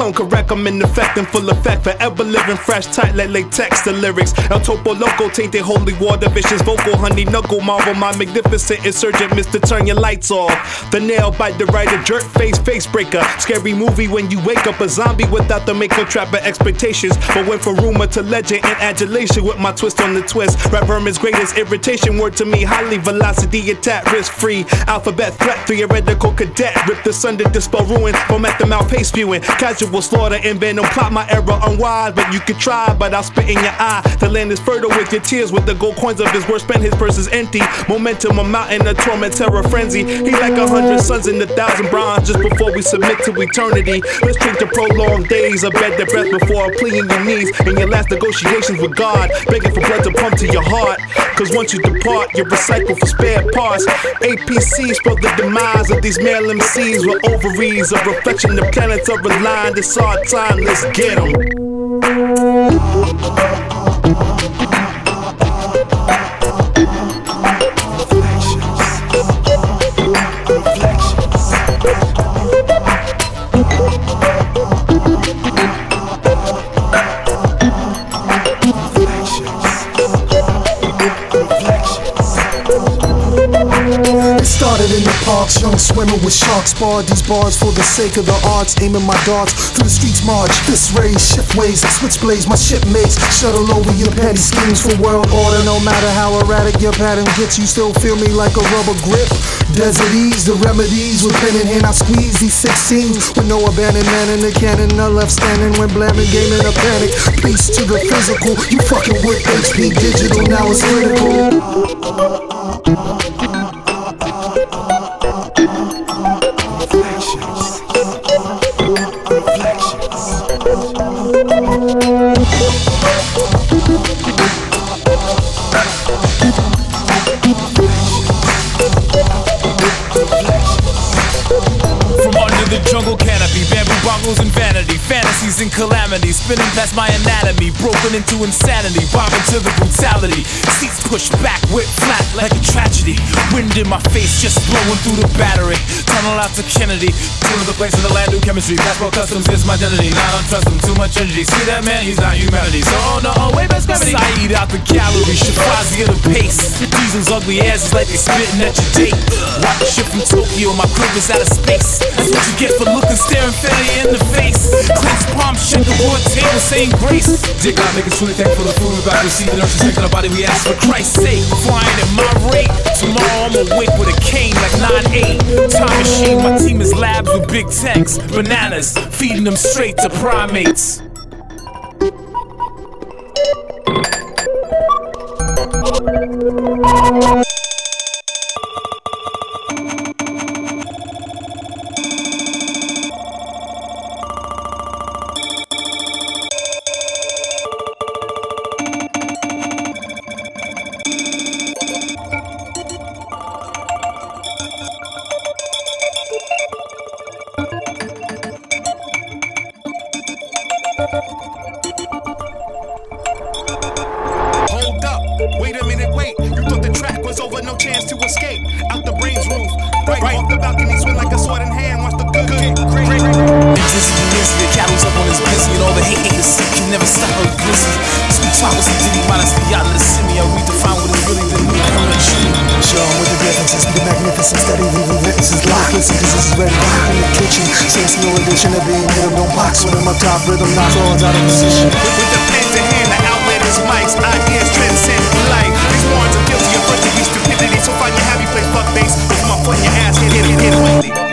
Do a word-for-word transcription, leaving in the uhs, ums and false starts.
tone correct, I'm in effect and full effect. Forever living fresh, tight like latex, the lyrics. El Topo Loco, tainted holy water, vicious vocal, honey knuckle, marvel, my magnificent insurgent, Mister Turn your lights off. The nail bite, the writer, jerk face, face breaker. Scary movie when you wake up a zombie without the makeup trapper expectations. But went from rumor to legend and adulation with my twist on the twist. Rap vermin's greatest irritation, word to me, highly velocity attack, risk free. Alphabet threat, theoretical cadet. Rip the sun to dispel ruin, from at the mouth pace spewing. Casual slaughter and venom, plot my error unwise. But you can try, but I'll spit in your eye. The land is fertile with your tears, with the gold coins of his words spent, his purse is empty. Momentum, a mountain, a torment, terror, frenzy. He like a hundred suns in a thousand bronze just before we submit to eternity. Let's drink the prolonged days, a bed to breath before a plea in your knees. In your last negotiations with God, begging for blood to pump to your heart. Cause once you depart, you're recycled for spare parts. A P C spelled the demise of these male M Cs with ovaries. A reflection, the planets are aligned. It's our time, let's get 'em. Started in the parks, young swimmer with sharks. Barred these bars for the sake of the arts. Aiming my darts through the streets, march. This race, shift ways, switchblades, my shipmates. Shuttle over your petty schemes for world order. No matter how erratic your pattern gets, you still feel me like a rubber grip. Desert ease, the remedies with pen in hand. I squeeze these sixteens with no abandoned man in the cannon. None left standing when blamming, game in a panic. Peace to the physical, you fucking with H P Digital, now it's critical. The jungle canopy, bamboo bongos and vanity, fantasies and calamities, spinning past my anatomy, broken into insanity, bombing to the brutality, seats pushed back, whip flat like a tragedy, wind in my face just blowing through the battery, tunnel out to Kennedy, two of the place in the land, new chemistry, passport customs is my identity, now I don't trust him, too much energy, see that man, he's not humanity, so oh no, oh, way best gravity, Saeed out the gallery, Shafazi at the pace, Diesel's ugly ass is like they spitting at your date, rocket ship from Tokyo, my crib is out of space, that's what you get for looking, staring failure in the face. Clenched palm, shake the board table, saying grace. Dick, I make us truly thankful for the food we're about to receive. The nurse strength in our body, we ask for Christ's sake. Flying at my rate. Tomorrow I'm awake with a cane like nine eight. Time machine, my team is labs with big tanks. Bananas, feeding them straight to primates. Hold up, wait a minute, wait. You thought the track was over, no chance to escape. Out the brain's roof, right, right off the balcony, swing like a sword in hand. Watch the good, good, great, great. Dizzy, Dizzy, the cattle's up on his busy, and all the hate, hate the sick can never stop her glizzy. Two towers and Diddy, minus the yacht of the semi. I redefine what is really the new currency. Show 'em what the difference is, the magnificence that he leaving witnesses locked. Listen, cause this is ready back in the kitchen. Sense no addition of being hit him, don't box with him up top, rhythm knocks all out of position. With, with the pen to hand, the outlet is mics, ideas transcend life. These warrants are guilty of first degree stupidity, so find your happy place, fuck face. With my foot in your ass, hit, hit, hit, hit quickly.